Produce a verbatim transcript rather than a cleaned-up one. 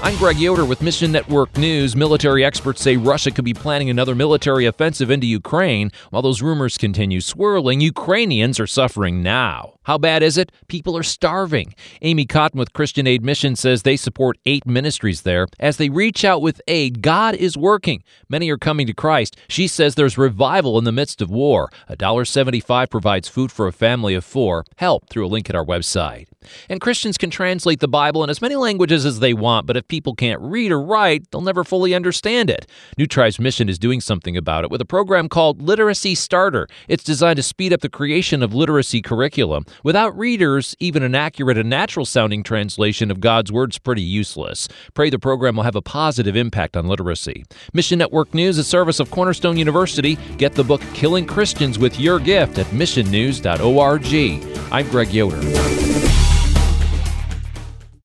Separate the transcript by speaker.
Speaker 1: I'm Greg Yoder with Mission Network News. Military experts say Russia could be planning another military offensive into Ukraine. While those rumors continue swirling, Ukrainians are suffering now. How bad is it? People are starving. Amy Cotton with Christian Aid Mission says they support eight ministries there. As they reach out with aid, God is working. Many are coming to Christ. She says there's revival in the midst of war. one dollar seventy-five provides food for a family of four. Help through a link at our website. And Christians can translate the Bible in as many languages as they want, but if people can't read or write, they'll never fully understand it. New Tribes Mission is doing something about it with a program called Literacy Starter. It's designed to speed up the creation of literacy curriculum. Without readers, even an accurate and natural-sounding translation of God's Word is pretty useless. Pray the program will have a positive impact on literacy. Mission Network News, a service of Cornerstone University. Get the book Killing Christians with your gift at mission news dot org. I'm Greg Yoder.